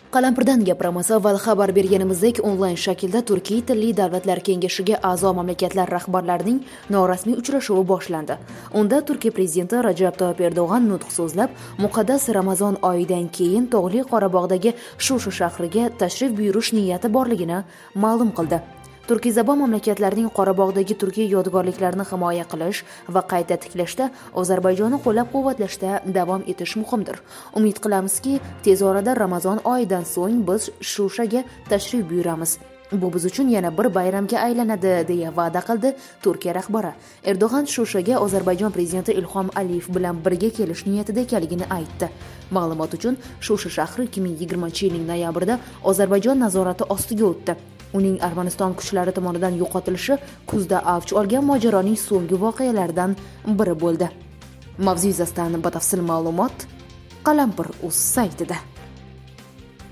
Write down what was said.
Qalampirdan gapiramiz. Avval xabar berganimizdek, onlayn shaklda Turkiy tilli davlatlar kengashiga a'zo mamlakatlar rahbarlarining norasmiy uchrashuvi boshlandi. Unda Turkiya prezidenti Rajab Toyyib Erdo'g'an nutq so'zlab, muqaddas Ramazon oyidan keyin Tog'li Qorabog'dagi Shusha shahriga tashrif buyurish niyati borligini ma'lum qildi. Turkiyzabon mamlakatlarning Qorabog'dagi Turkiya yodgorliklarini himoya qilish va qayta tiklashda Ozarbayjonni qo'llab-quvvatlashda davom etish muhimdir. Umid qilamizki, tez orada Ramazon oyidan so'ng biz Shushaga tashrif buyuramiz. Bu biz uchun yana bir bayramga aylanadi, deya va'da qildi Turkiya rahbari. Erdo'g'an Shushaga Ozarbayjon prezidenti Ilhom Aliyev bilan birga kelish niyatida ekanligini aytdi. Ma'lumot uchun, Shusha shahri 2020-yilning noyabrida Ozarbayjon nazorati ostiga o'tdi. Uning Armaniston kuchlari tomonidan yo'qotilishi kuzda avj olgan mojaroning so'nggi voqealaridan biri bo'ldi. Mavzu yuzasidan batafsil ma'lumot Qalampir.uz saytida.